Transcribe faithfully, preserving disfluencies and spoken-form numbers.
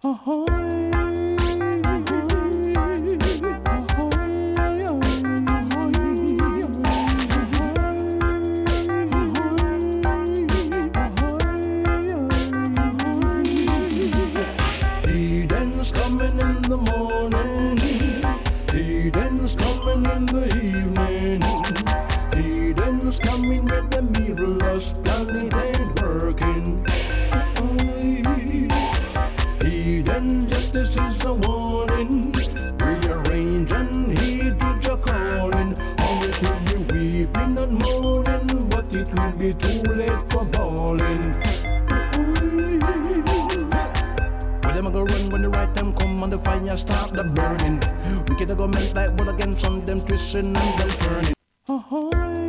Eden's coming in the morning, Eden's coming in the evening, Eden's coming with the mirrorless planet ain't working. Eden justice is a warning, rearrange and heed to your calling. Oh, it will be weeping and moaning, but it will be too late for bawling. Them a go run when the right time come and the fire start the burning. Wicked a go melt like wood against sun, them twisting and them turning.